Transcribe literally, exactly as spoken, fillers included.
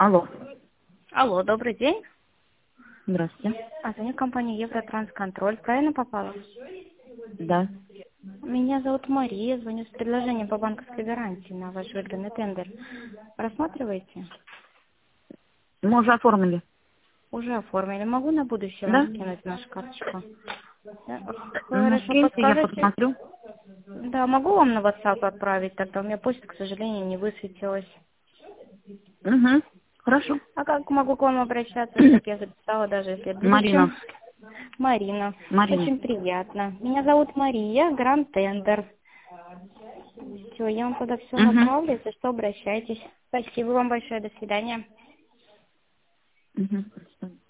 Алло. Алло, добрый день. Здравствуйте. А, звоню компания Евротрансконтроль. Правильно попала? Да. Меня зовут Мария. Звоню с предложением по банковской гарантии на ваш выигранный тендер. Рассматриваете? Мы уже оформили. Уже оформили. Могу на будущее вам Да? скинуть нашу карточку? Да. Ну, Хорошо, скиньте, я подскажите. посмотрю. Да, могу вам на WhatsApp отправить, тогда у меня почта, к сожалению, не высветилась. Угу. Хорошо. А как могу к вам обращаться, чтобы я записала, даже если в будущем? Марина. Марина. Марина. Очень приятно. Меня зовут Мария, Гранд Тендер. Все, я вам туда все Угу. направлю, если что, обращайтесь. Спасибо вам большое, до свидания. Угу.